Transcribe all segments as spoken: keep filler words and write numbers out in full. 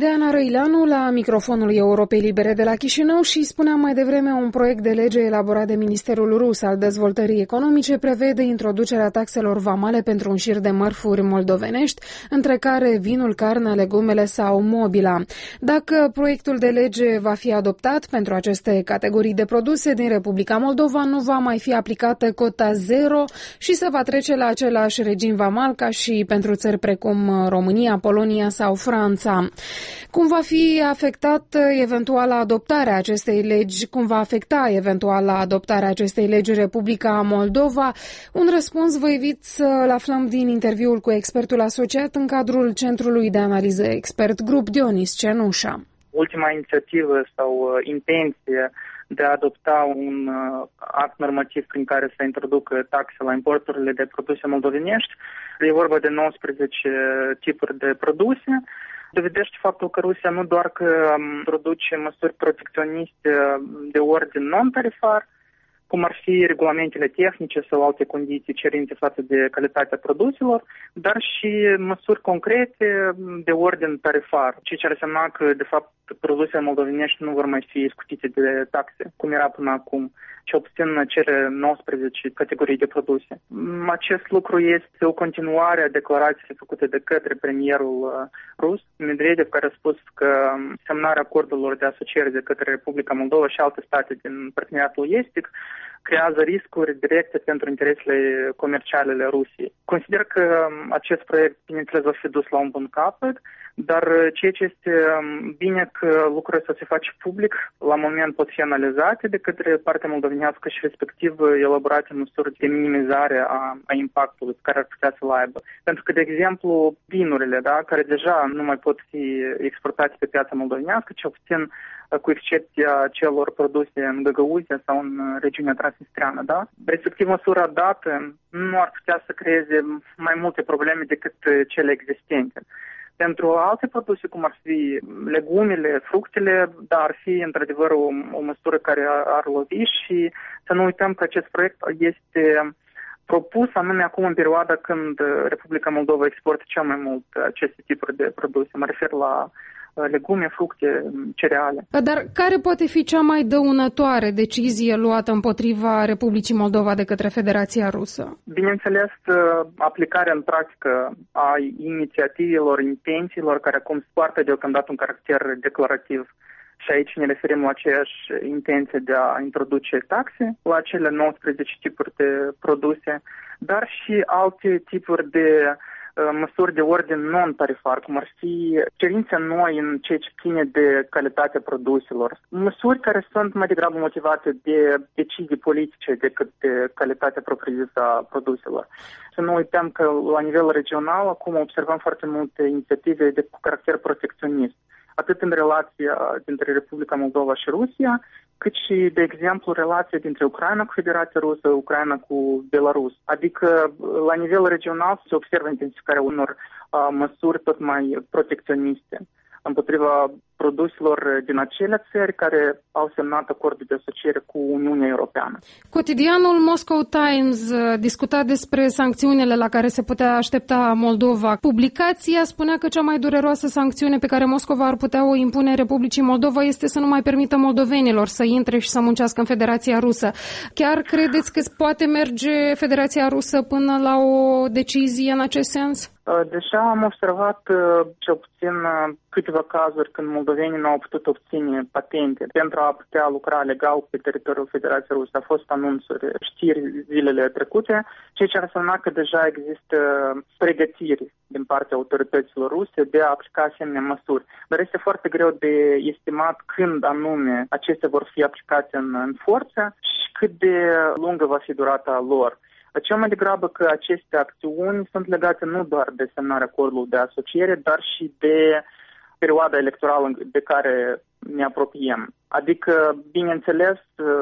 Diana Răileanu la microfonul Europei Libere de la Chișinău și spuneam mai devreme un proiect de lege elaborat de Ministerul Rus al Dezvoltării Economice prevede introducerea taxelor vamale pentru un șir de mărfuri moldovenești, între care vinul, carnea, legumele sau mobila. Dacă proiectul de lege va fi adoptat pentru aceste categorii de produse din Republica Moldova, nu va mai fi aplicată cota zero și se va trece la același regim vamal ca și pentru țări precum România, Polonia sau Franța. Cum va fi afectat eventuala adoptarea acestei legi, cum va afecta eventuala adoptarea acestei legi Republica Moldova? Un răspuns vă invit să-l aflăm din interviul cu expertul asociat în cadrul Centrului de Analiză Expert Grup, Dionis Cenușa. Ultima inițiativă sau intenție de a adopta un act normativ prin care să introducă taxe la importurile de produse moldovenești, e vorba de nouăsprezece tipuri de produse, dovedește faptul că Rusia nu doar că produce măsuri protecționiste de ordin non-tarifar, cum ar fi regulamentele tehnice sau alte condiții cerințe față de calitatea produselor, dar și măsuri concrete de ordin tarifar, ceea ce ar însemna că, de fapt, produsele moldovenești nu vor mai fi scutite de taxe, cum era până acum, cel puțin cele nouăsprezece categorii de produse. Acest lucru este o continuare a declarației făcute de către premierul rus, Medvedev, care a spus că semnarea acordurilor de asociere de către Republica Moldova și alte state din parteneriatul estic creează riscuri directe pentru interesele comerciale ale Rusiei. Consider că acest proiect, bineînțeles, va fi dus la un bun capăt, dar ceea ce este bine că lucrurile să se face public, la moment pot fi analizate de către partea moldovenească și respectiv elaborate măsuri de minimizare a, a impactului care ar putea să-l aibă. Pentru că, de exemplu, vinurile, da, care deja nu mai pot fi exportate pe piața moldovenească, cel puțin cu excepția celor produse în Găgăuzia sau în regiunea transnistreană, da? Respectiv, măsura dată nu ar putea să creeze mai multe probleme decât cele existente. Pentru alte produse, cum ar fi legumele, fructele, da, ar fi într-adevăr o, o măsură care ar, ar lovi și să nu uităm că acest proiect este propus anume acum în perioada când Republica Moldova exportă cel mai mult aceste tipuri de produse. Mă refer la legume, fructe, cereale. Dar care poate fi cea mai dăunătoare decizie luată împotriva Republicii Moldova de către Federația Rusă? Bineînțeles, aplicarea în practică a inițiativelor, intențiilor care acum poartă deocamdată un caracter declarativ. Și aici ne referim la aceeași intenție de a introduce taxe la cele nouăsprezece tipuri de produse, dar și alte tipuri de măsuri de ordin non-tarifar, cum ar fi cerințe noi în ceea ce ține de calitatea produselor. Măsuri care sunt mai degrabă motivate de decizii politice decât de calitatea propriu-zisă a produselor. Să nu uităm că la nivel regional acum observăm foarte multe inițiative de cu caracter protecționist, atât în relația dintre Republica Moldova și Rusia, cât și, de exemplu, relația dintre Ucraina cu Federația Rusă, Ucraina cu Belarus. Adică, la nivel regional, se observă intensificarea unor uh, măsuri tot mai protecționiste împotriva produselor din acele țări care au semnat acordul de asociere cu Uniunea Europeană. Cotidianul Moscow Times discuta despre sancțiunile la care se putea aștepta Moldova. Publicația spunea că cea mai dureroasă sancțiune pe care Moscova ar putea o impune Republicii Moldova este să nu mai permită moldovenilor să intre și să muncească în Federația Rusă. Chiar credeți că poate merge Federația Rusă până la o decizie în acest sens? Deja am observat cel puțin câteva cazuri când moldovenii nu au putut obține patente pentru a putea lucra legal pe teritoriul Federației Ruse. Au fost anunțuri, știri zilele trecute, ceea ce ar însemna că deja există pregătiri din partea autorităților ruse de a aplica asemenea măsuri. Dar este foarte greu de estimat când anume acestea vor fi aplicate în, în forță și cât de lungă va fi durata lor. Cel mai degrabă că aceste acțiuni sunt legate nu doar de semnarea acordului de asociere, dar și de perioada electorală de care ne apropiem. Adică, bineînțeles,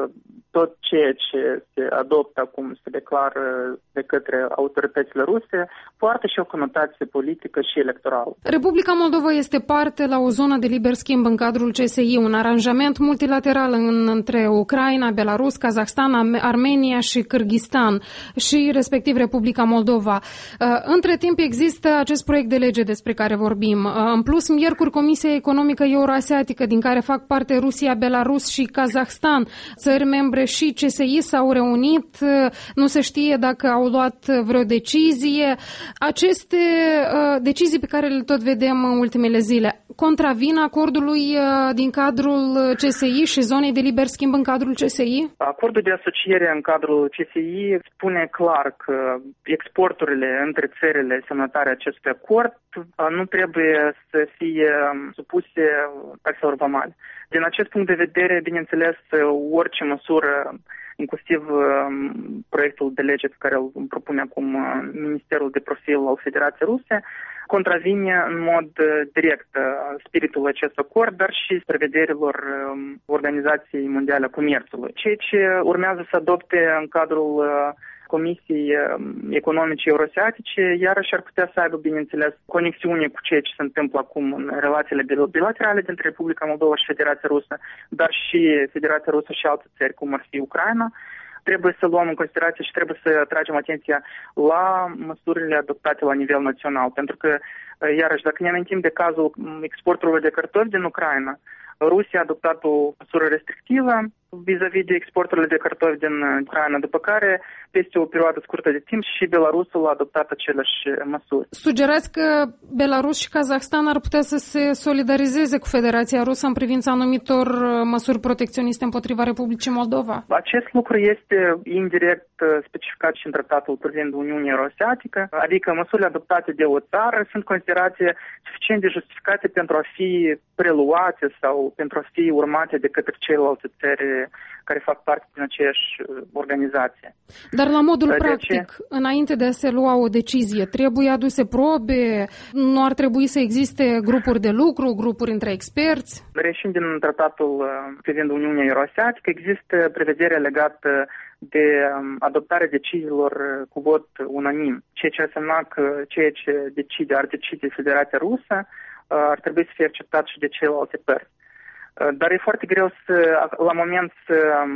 tot ceea ce se adoptă acum, se declară de către autoritățile ruse, poartă și o conotație politică și electorală. Republica Moldova este parte la o zonă de liber schimb în cadrul C S I, un aranjament multilateral în, între Ucraina, Belarus, Kazahstan, Armenia și Kârghistan și respectiv Republica Moldova. Între timp există acest proiect de lege despre care vorbim. În plus, miercuri Comisia Economică Euroasiatică, din care fac parte Rusia, Belarus și Kazahstan, țări membre și C S I, s-au reunit, nu se știe dacă au luat vreo decizie. Aceste uh, decizii pe care le tot vedem în ultimele zile contravin acordului uh, din cadrul C S I și zonei de liber schimb în cadrul C S I? Acordul de asociere în cadrul C S I spune clar că exporturile între țările semnătare acestui acord uh, nu trebuie să fie supuse taxelor vamale. Din acest punct de vedere, bineînțeles, orice măsură, inclusiv proiectul de lege pe care îl propune acum Ministerul de Profil al Federației Ruse, contravine în mod direct spiritul acestui acord, dar și prevederilor Organizației Mondiale a Comerțului. Ceea ce urmează să adopte în cadrul Comisiei Economice Euroasiatice, iarăși ar putea să aibă, bineînțeles, conexiune cu ceea ce se întâmplă acum în relațiile bilaterale dintre Republica Moldova și Federația Rusă, dar și Federația Rusă și alte țări, cum ar fi Ucraina. Trebuie să luăm în considerație și trebuie să atragem atenția la măsurile adoptate la nivel național, pentru că, iarăși, dacă ne amintim de cazul exporturilor de cartofi din Ucraina, Rusia a adoptat o măsură restrictivă vis-a-vis de exporturile de cartofi din Ucraina, după care, peste o perioadă scurtă de timp, și Belarusul a adoptat aceleași măsuri. Sugerați că Belarus și Kazahstan ar putea să se solidarizeze cu Federația Rusă în privința anumitor măsuri protecționiste împotriva Republicii Moldova? Acest lucru este indirect specificat și în tratatul privind Uniunea Euroasiatică, adică măsurile adoptate de o țară sunt considerate suficient de justificate pentru a fi preluate sau pentru a fi urmate de către celelalte țări care fac parte din aceeași organizație. Dar la modul de practic, ce? înainte de a se lua o decizie, trebuie aduse probe? Nu ar trebui să existe grupuri de lucru, grupuri între experți? Reșind din tratatul privind Uniunea Euroasiatică, există prevedere legată de adoptarea deciziilor cu vot unanim, ceea ce înseamnă că ceea ce decide, ar decide Federația Rusă ar trebui să fie acceptat și de celelalte părți. Dar e foarte greu să, la moment să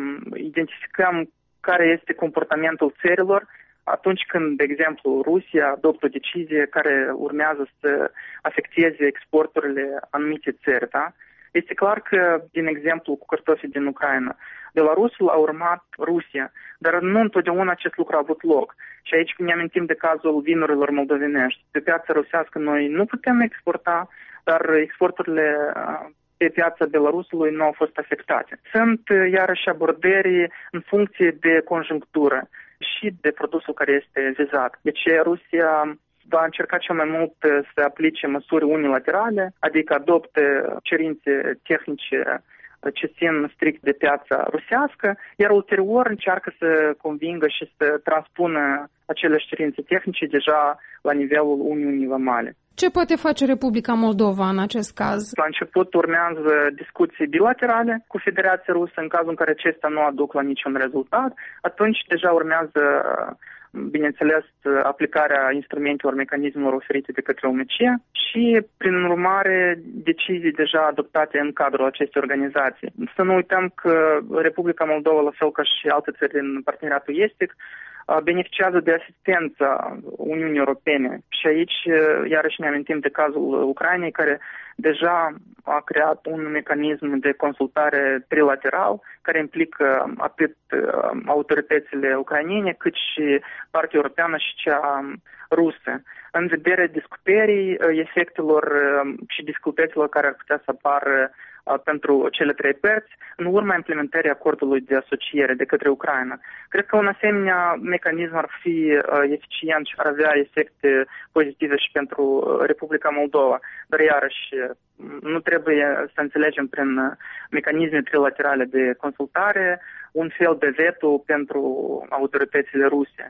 identificăm care este comportamentul țărilor atunci când, de exemplu, Rusia adoptă o decizie care urmează să afecteze exporturile anumite țări. Da? Este clar că, din exemplu, cu cartofii din Ucraina, Belarusul a urmat Rusia, dar nu întotdeauna acest lucru a avut loc. Și aici ne amintim de cazul vinurilor moldovenești. Pe piața rusească noi nu putem exporta, dar exporturile pe piața Belarusului nu au fost afectate. Sunt iarăși abordări în funcție de conjunctură și de produsul care este vizat. Deci Rusia va încerca cel mai mult să aplice măsuri unilaterale, adică adopte cerințe tehnice ce țin strict de piața rusească, iar ulterior încearcă să convingă și să transpună aceleași cerințe tehnice deja la nivelul Uniunii Vamale. Ce poate face Republica Moldova în acest caz? La început urmează discuții bilaterale cu Federația Rusă, în cazul în care acestea nu aduc la niciun rezultat, atunci deja urmează, bineînțeles, aplicarea instrumentelor, mecanismelor oferite de către O M C și, prin urmare, decizii deja adoptate în cadrul acestei organizații. Să nu uităm că Republica Moldova, la fel ca și alte țări din parteneriatul estic, beneficiază de asistența Uniunii Europene. Și aici, iarăși, ne amintim de cazul Ucrainei, care deja a creat un mecanism de consultare trilateral, care implică atât autoritățile ucrainene, cât și partea europeană și cea rusă, în vederea discutării efectelor și dificultăților care ar putea să apară pentru cele trei părți în urma implementării acordului de asociere de către Ucraina. Cred că un asemenea mecanism ar fi eficient și ar avea efecte pozitive și pentru Republica Moldova. Dar iarăși nu trebuie să înțelegem prin mecanisme trilaterale de consultare un fel de veto pentru autoritățile ruse.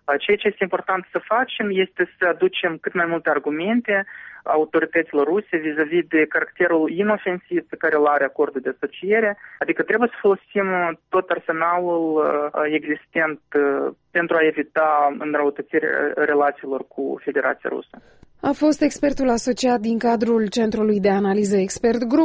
Ceea ce este important să facem este să aducem cât mai multe argumente autorităților ruse vis-a-vis de caracterul inofensiv pe care îl are acordul de asociere, adică trebuie să folosim tot arsenalul existent pentru a evita înrăutățirea relațiilor cu Federația Rusă. A fost expertul asociat din cadrul Centrului de Analiză Expert Group